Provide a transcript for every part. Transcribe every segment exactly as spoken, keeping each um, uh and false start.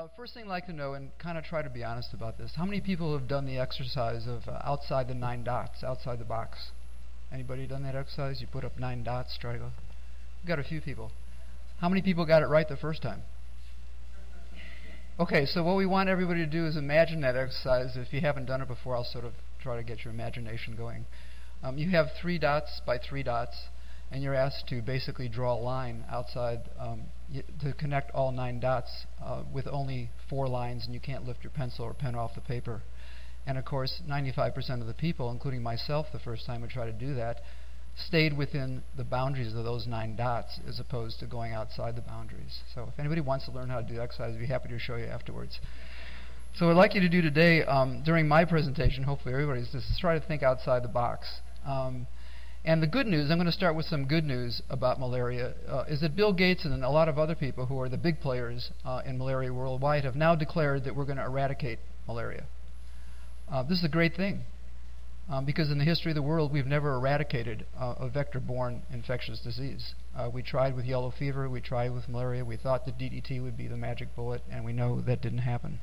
Uh, first thing I'd like to know, and kind of try to be honest about this, how many people have done the exercise of uh, outside the nine dots, outside the box? Anybody done that exercise? You put up nine dots, try to go. We've got a few people. How many people got it right the first time? Okay, so what we want everybody to do is imagine that exercise. If you haven't done it before, I'll sort of try to get your imagination going. Um, you have three dots by three dots, and you're asked to basically draw a line outside um, y to connect all nine dots uh, with only four lines, and you can't lift your pencil or pen off the paper. And of course, ninety-five percent of the people, including myself the first time I tried to do that, stayed within the boundaries of those nine dots as opposed to going outside the boundaries. So if anybody wants to learn how to do the exercise, I'd be happy to show you afterwards. So what I'd like you to do today, um, during my presentation, hopefully everybody's, is to try to think outside the box. Um, and the good news, I'm going to start with some good news about malaria, uh, is that Bill Gates and a lot of other people who are the big players uh, in malaria worldwide have now declared that we're going to eradicate malaria. Uh, this is a great thing. Um, because in the history of the world, we've never eradicated uh, a vector-borne infectious disease. Uh, we tried with yellow fever, we tried with malaria, we thought that D D T would be the magic bullet, and we know that didn't happen.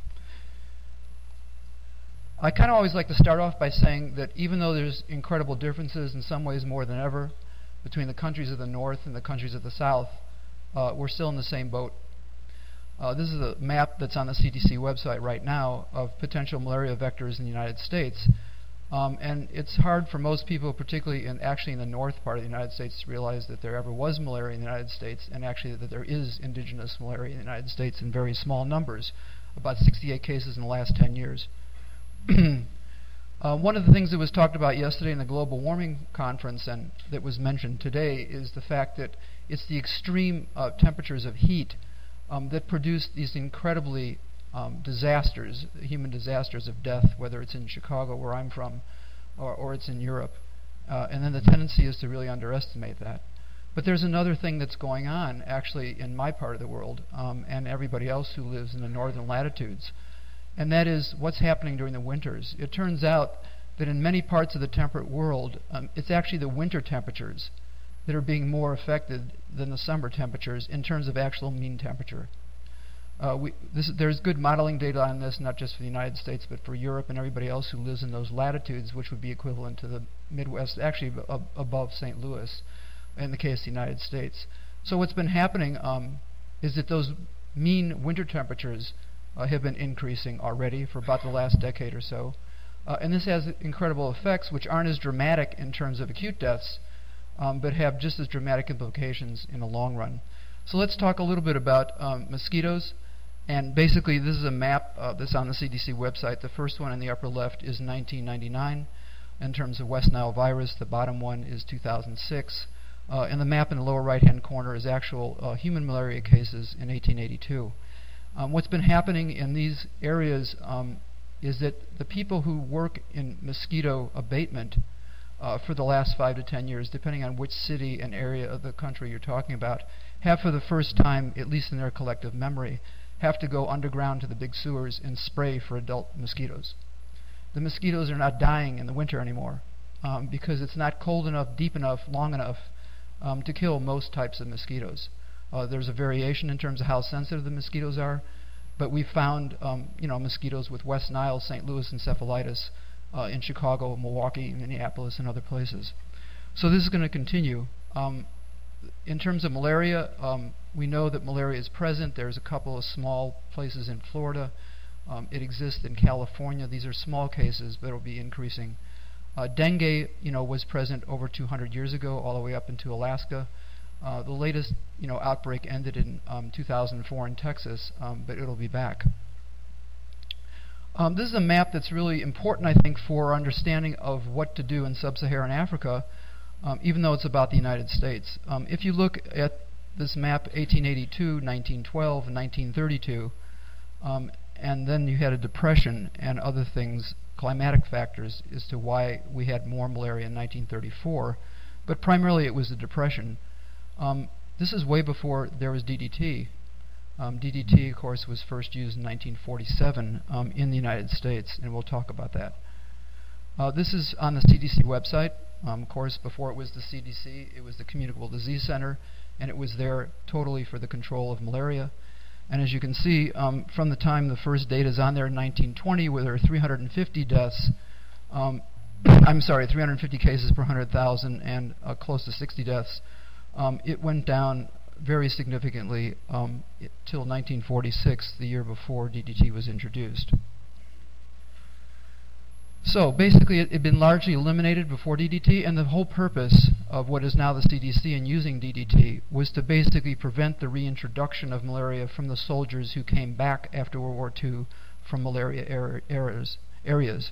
I kind of always like to start off by saying that even though there's incredible differences, in some ways more than ever, between the countries of the North and the countries of the South, uh, we're still in the same boat. Uh, this is a map that's on the C D C website right now of potential malaria vectors in the United States. Um, and it's hard for most people, particularly in actually in the north part of the United States, to realize that there ever was malaria in the United States, and actually that there is indigenous malaria in the United States in very small numbers, about sixty-eight cases in the last ten years. uh, one of the things that was talked about yesterday in the global warming conference and that was mentioned today is the fact that it's the extreme uh, temperatures of heat um, that produce these incredibly Um, disasters, human disasters of death, whether it's in Chicago, where I'm from, or, or it's in Europe. Uh, and then the tendency is to really underestimate that. But there's another thing that's going on, actually, in my part of the world, um, and everybody else who lives in the northern latitudes. And that is what's happening during the winters. It turns out that in many parts of the temperate world, um, it's actually the winter temperatures that are being more affected than the summer temperatures in terms of actual mean temperature. Uh, we, this, there's good modeling data on this, not just for the United States, but for Europe and everybody else who lives in those latitudes, which would be equivalent to the Midwest, actually ab above Saint Louis, in the case of the United States. So what's been happening um, is that those mean winter temperatures uh, have been increasing already for about the last decade or so. Uh, and this has incredible effects, which aren't as dramatic in terms of acute deaths, um, but have just as dramatic implications in the long run. So let's talk a little bit about um, mosquitoes. And basically, this is a map uh, that's on the C D C website. The first one in the upper left is nineteen ninety-nine in terms of West Nile virus. The bottom one is two thousand six. Uh, and the map in the lower right-hand corner is actual uh, human malaria cases in eighteen eighty-two. Um, what's been happening in these areas um, is that the people who work in mosquito abatement uh, for the last five to ten years, depending on which city and area of the country you're talking about, have for the first time, at least in their collective memory, have to go underground to the big sewers and spray for adult mosquitoes. The mosquitoes are not dying in the winter anymore um, because it's not cold enough, deep enough, long enough um, to kill most types of mosquitoes. Uh, there's a variation in terms of how sensitive the mosquitoes are, but we found um, you know, mosquitoes with West Nile, Saint Louis encephalitis uh, in Chicago, Milwaukee, Minneapolis, and other places. So this is going to continue. Um, in terms of malaria, um, we know that malaria is present. There's a couple of small places in Florida. Um, it exists in California. These are small cases, but it will be increasing. Uh, dengue, you know, was present over two hundred years ago, all the way up into Alaska. Uh, the latest, you know, outbreak ended in um, two thousand four in Texas, um, but it'll be back. Um, this is a map that's really important, I think, for our understanding of what to do in sub-Saharan Africa, um, even though it's about the United States. Um, if you look at this map, eighteen eighty-two, nineteen twelve, and nineteen thirty-two, um, and then you had a depression and other things, climatic factors, as to why we had more malaria in nineteen thirty-four, but primarily it was the depression. Um, this is way before there was D D T. Um, D D T, of course, was first used in nineteen forty-seven um, in the United States, and we'll talk about that. Uh, this is on the C D C website. Um, of course, before it was the C D C, it was the Communicable Disease Center, and it was there totally for the control of malaria. And as you can see, um, from the time the first data is on there in nineteen twenty, where there are three hundred fifty deaths, um, I'm sorry, three hundred fifty cases per one hundred thousand and uh, close to sixty deaths, um, it went down very significantly um, till nineteen forty-six, the year before D D T was introduced. So basically it had been largely eliminated before D D T, and the whole purpose of what is now the C D C in using D D T was to basically prevent the reintroduction of malaria from the soldiers who came back after World War Two from malaria er areas. areas.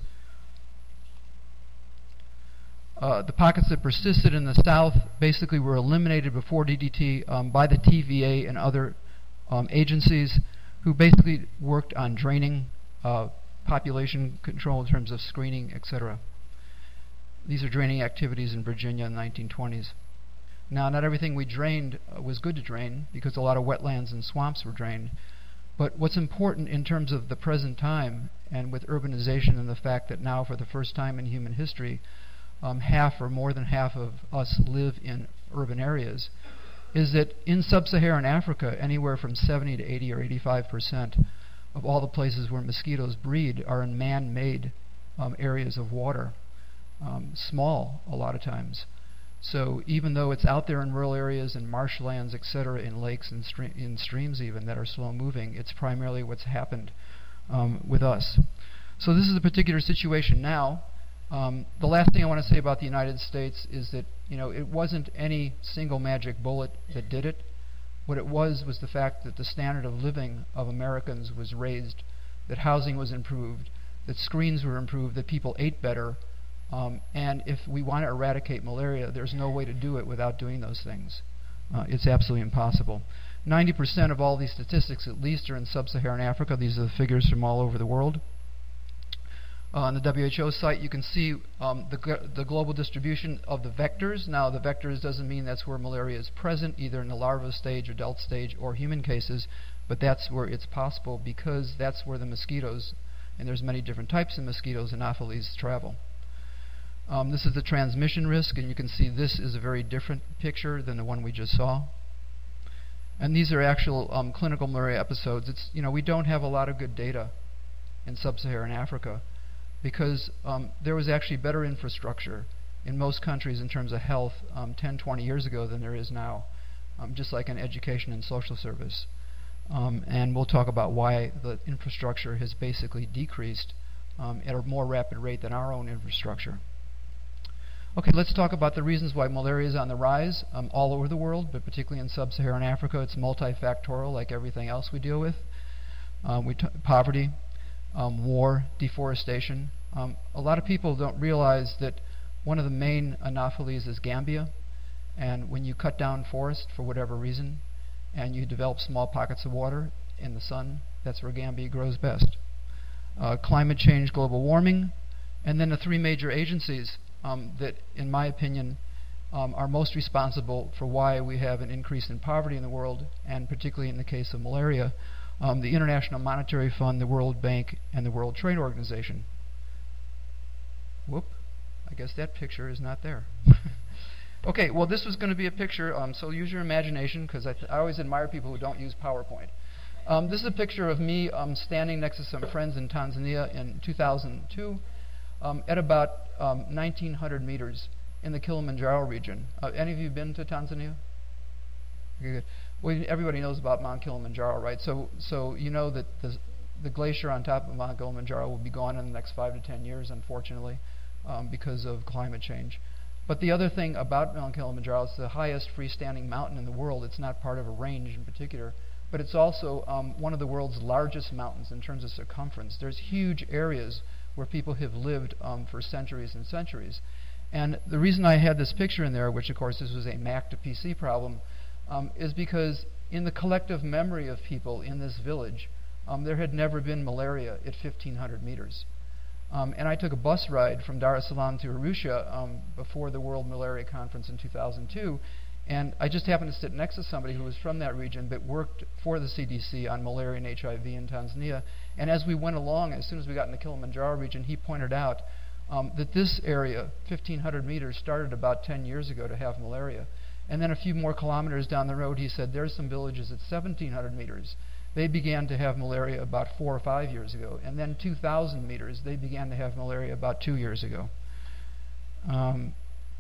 Uh, the pockets that persisted in the south basically were eliminated before D D T um, by the T V A and other um, agencies who basically worked on draining uh, population control in terms of screening, et cetera. These are draining activities in Virginia in the nineteen twenties. Now, not everything we drained uh, was good to drain, because a lot of wetlands and swamps were drained. But what's important in terms of the present time, and with urbanization and the fact that now for the first time in human history, um, half or more than half of us live in urban areas, is that in sub-Saharan Africa, anywhere from seventy to eighty or eighty-five percent of all the places where mosquitoes breed are in man-made um, areas of water, um, small a lot of times. So even though it's out there in rural areas and marshlands, et cetera, in lakes and stre in streams even that are slow-moving, it's primarily what's happened um, with us. So this is a particular situation now. Um, the last thing I want to say about the United States is that, you know, it wasn't any single magic bullet that did it. What it was was the fact that the standard of living of Americans was raised, that housing was improved, that screens were improved, that people ate better. Um, and if we want to eradicate malaria, there's no way to do it without doing those things. Uh, it's absolutely impossible. ninety percent of all these statistics, at least, are in sub-Saharan Africa. These are the figures from all over the world. Uh, on the W H O site, you can see um, the, the global distribution of the vectors. Now, the vectors doesn't mean that's where malaria is present, either in the larva stage, adult stage, or human cases, but that's where it's possible, because that's where the mosquitoes, and there's many different types of mosquitoes, Anopheles, travel. Um, this is the transmission risk, and you can see this is a very different picture than the one we just saw. And these are actual um, clinical malaria episodes. It's, you know, we don't have a lot of good data in sub-Saharan Africa, because um, there was actually better infrastructure in most countries in terms of health um, ten, twenty years ago than there is now, um, just like in education and social service. Um, and we'll talk about why the infrastructure has basically decreased um, at a more rapid rate than our own infrastructure. Okay, let's talk about the reasons why malaria is on the rise um, all over the world, but particularly in sub-Saharan Africa. It's multifactorial, like everything else we deal with. Um, we t poverty, Um, war, deforestation. Um, a lot of people don't realize that one of the main anopheles is Gambia, and when you cut down forest for whatever reason and you develop small pockets of water in the sun, that's where Gambia grows best. Uh, climate change, global warming, and then the three major agencies um, that, in my opinion, um, are most responsible for why we have an increase in poverty in the world, and particularly in the case of malaria. Um, the International Monetary Fund, the World Bank, and the World Trade Organization. Whoop, I guess that picture is not there. Okay, well, this was going to be a picture, um, so use your imagination, because I, I always admire people who don't use PowerPoint. Um, this is a picture of me um, standing next to some friends in Tanzania in two thousand two um, at about um, nineteen hundred meters in the Kilimanjaro region. Uh, any of you been to Tanzania? Okay, good. Well, everybody knows about Mount Kilimanjaro, right? So, so you know that the, the glacier on top of Mount Kilimanjaro will be gone in the next five to ten years, unfortunately, um, because of climate change. But the other thing about Mount Kilimanjaro, it's the highest freestanding mountain in the world. It's not part of a range in particular, but it's also um, one of the world's largest mountains in terms of circumference. There's huge areas where people have lived um, for centuries and centuries. And the reason I had this picture in there, which of course this was a Mac to P C problem, Um, is because in the collective memory of people in this village, um, there had never been malaria at fifteen hundred meters. Um, and I took a bus ride from Dar es Salaam to Arusha um, before the World Malaria Conference in two thousand two, and I just happened to sit next to somebody who was from that region but worked for the C D C on malaria and H I V in Tanzania. And as we went along, as soon as we got in the Kilimanjaro region, he pointed out um, that this area, fifteen hundred meters, started about ten years ago to have malaria. And then a few more kilometers down the road, he said, there's some villages at seventeen hundred meters. they began to have malaria about four or five years ago. And then two thousand meters, they began to have malaria about two years ago. Um,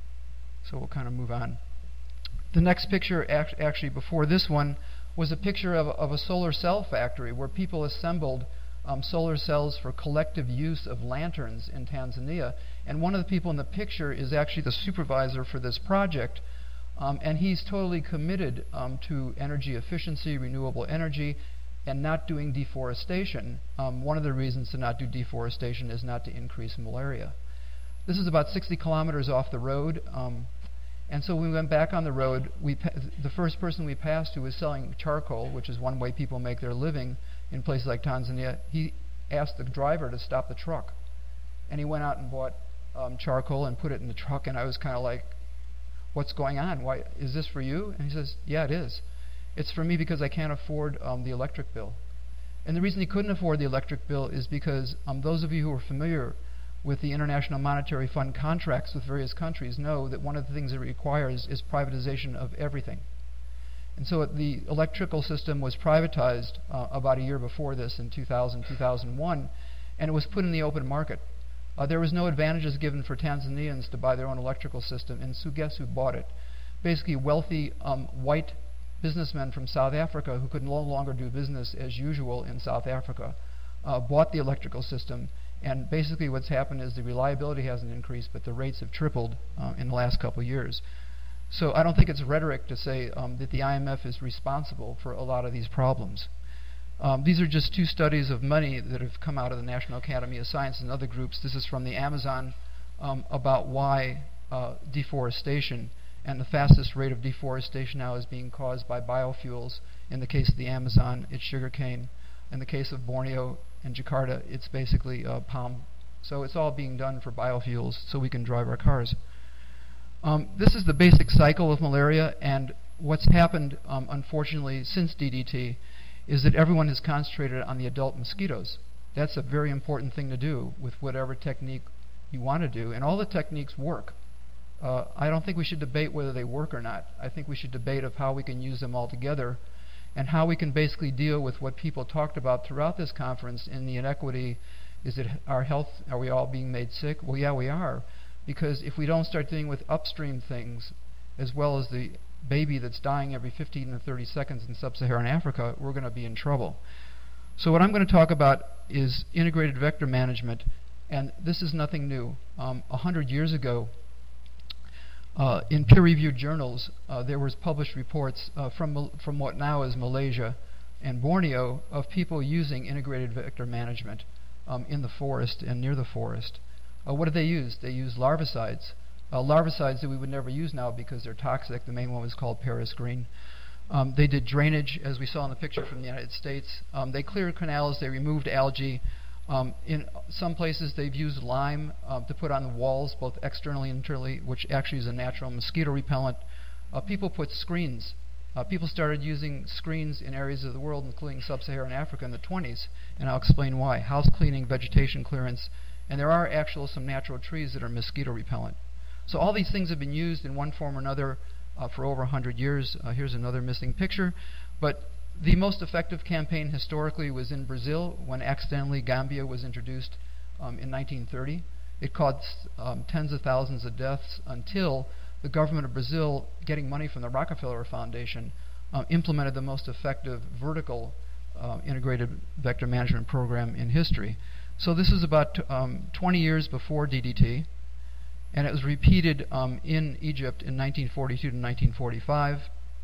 so we'll kind of move on. The next picture, act actually before this one, was a picture of, of a solar cell factory where people assembled um, solar cells for collective use of lanterns in Tanzania. And one of the people in the picture is actually the supervisor for this project. Um, and he's totally committed um, to energy efficiency, renewable energy, and not doing deforestation. Um, one of the reasons to not do deforestation is not to increase malaria. This is about sixty kilometers off the road. Um, and so when we went back on the road, we pa the first person we passed who was selling charcoal, which is one way people make their living in places like Tanzania, he asked the driver to stop the truck. And he went out and bought um, charcoal and put it in the truck, and I was kind of like, what's going on? Why is this for you? And he says, yeah, it is. It's for me because I can't afford um, the electric bill. And the reason he couldn't afford the electric bill is because um, those of you who are familiar with the International Monetary Fund contracts with various countries know that one of the things it requires is privatization of everything. And so the electrical system was privatized uh, about a year before this in two thousand, two thousand one, and it was put in the open market. Uh, there was no advantages given for Tanzanians to buy their own electrical system, and so guess who bought it? Basically wealthy um, white businessmen from South Africa who could no longer do business as usual in South Africa uh, bought the electrical system. And basically what's happened is the reliability hasn't increased, but the rates have tripled uh, in the last couple of years. So I don't think it's rhetoric to say um, that the I M F is responsible for a lot of these problems. Um, these are just two studies of money that have come out of the National Academy of Science and other groups. This is from the Amazon um, about why uh, deforestation, and the fastest rate of deforestation now is being caused by biofuels. In the case of the Amazon, it's sugarcane. In the case of Borneo and Jakarta, it's basically uh, palm. So it's all being done for biofuels so we can drive our cars. Um, this is the basic cycle of malaria, and what's happened, um, unfortunately, since D D T is that everyone has concentrated on the adult mosquitoes. That's a very important thing to do with whatever technique you want to do, and all the techniques work. Uh, I don't think we should debate whether they work or not. I think we should debate of how we can use them all together and how we can basically deal with what people talked about throughout this conference in the inequity. Is it our health? Are we all being made sick? Well, yeah, we are. Because if we don't start dealing with upstream things, as well as the baby that's dying every fifteen to thirty seconds in sub-Saharan Africa, we're going to be in trouble. So what I'm going to talk about is integrated vector management, and this is nothing new. Um, a hundred years ago, uh, in peer-reviewed journals, uh, there was published reports uh, from from what now is Malaysia and Borneo of people using integrated vector management um, in the forest and near the forest. Uh, what did they use? They used larvicides. Uh, larvicides that we would never use now because they're toxic. The main one was called Paris green. Um, they did drainage, as we saw in the picture from the United States. Um, they cleared canals. They removed algae. Um, in some places, they've used lime uh, to put on the walls, both externally and internally, which actually is a natural mosquito repellent. Uh, people put screens. Uh, people started using screens in areas of the world, including sub-Saharan Africa in the twenties, and I'll explain why. House cleaning, vegetation clearance, and there are actual some natural trees that are mosquito repellent. So all these things have been used in one form or another uh, for over a hundred years. Uh, here's another missing picture. But the most effective campaign historically was in Brazil when accidentally Gambia was introduced um, in nineteen thirty. It caused um, tens of thousands of deaths until the government of Brazil, getting money from the Rockefeller Foundation, uh, implemented the most effective vertical uh, integrated vector management program in history. So this is about um, twenty years before D D T, and it was repeated um, in Egypt in nineteen forty-two to nineteen forty-five,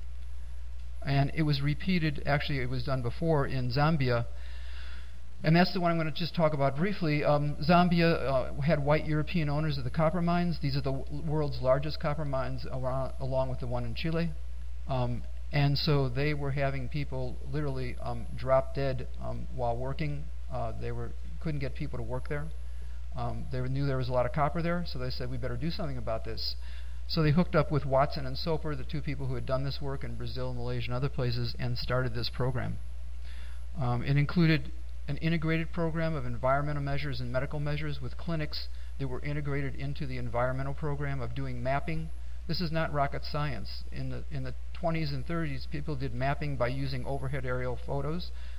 and it was repeated, actually it was done before in Zambia, and that's the one I'm going to just talk about briefly. Um, Zambia uh, had white European owners of the copper mines. These are the w world's largest copper mines, around, along with the one in Chile. Um, and so they were having people literally um, drop dead um, while working. Uh, they were couldn't get people to work there. Um, they knew there was a lot of copper there, so they said we better do something about this. So they hooked up with Watson and Soper, the two people who had done this work in Brazil, Malaysia, and other places, and started this program. Um, it included an integrated program of environmental measures and medical measures with clinics that were integrated into the environmental program of doing mapping. This is not rocket science. In the in the twenties and thirties, people did mapping by using overhead aerial photos.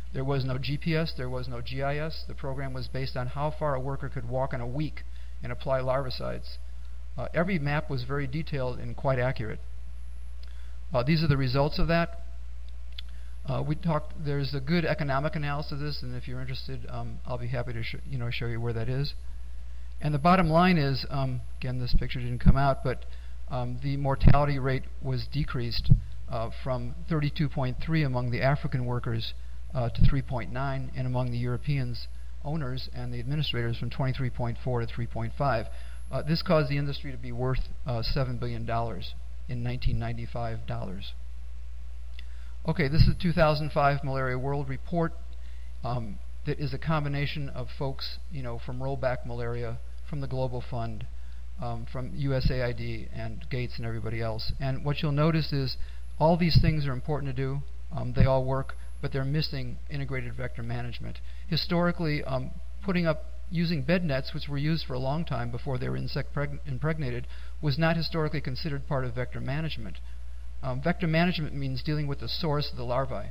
There was no G P S, there was no G I S. The program was based on how far a worker could walk in a week and apply larvicides. Uh, every map was very detailed and quite accurate. Uh, these are the results of that. Uh, we talked. There's a good economic analysis of this, and if you're interested, um, I'll be happy to sh you know show you where that is. And the bottom line is, um, again, this picture didn't come out, but um, the mortality rate was decreased uh, from thirty-two point three among the African workers uh, to three point nine, and among the Europeans owners and the administrators from twenty-three point four to three point five. Uh, this caused the industry to be worth uh, seven billion dollars in nineteen ninety-five dollars. Okay, this is the two thousand five Malaria World Report. Um, that is a combination of folks, you know, from Rollback Malaria, from the Global Fund, um, from U S A I D and Gates and everybody else. And what you'll notice is all these things are important to do. Um, they all work, but they're missing integrated vector management. Historically, um, putting up using bed nets, which were used for a long time before they were insect impregnated, was not historically considered part of vector management. Um, vector management means dealing with the source of the larvae.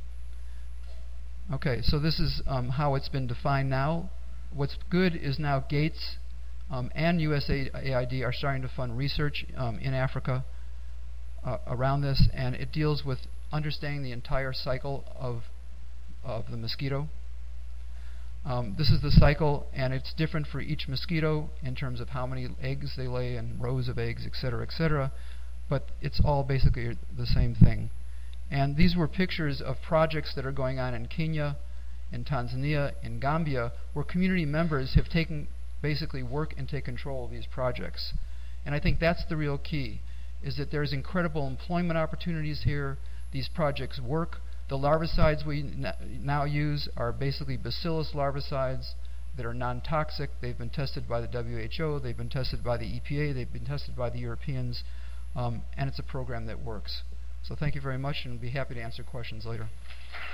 Okay, so this is um, how it's been defined now. What's good is now Gates um, and U S A I D are starting to fund research um, in Africa uh, around this, and it deals with understanding the entire cycle of, of the mosquito. Um, this is the cycle, and it's different for each mosquito in terms of how many eggs they lay and rows of eggs, et cetera, et cetera. But it's all basically the same thing. And these were pictures of projects that are going on in Kenya, in Tanzania, in Gambia, where community members have taken basically work and take control of these projects. And I think that's the real key, is that there's incredible employment opportunities here. These projects work. The larvicides we now use are basically bacillus larvicides that are non-toxic. They've been tested by the W H O, they've been tested by the E P A, they've been tested by the Europeans, um, and it's a program that works. So thank you very much, and I'll be happy to answer questions later.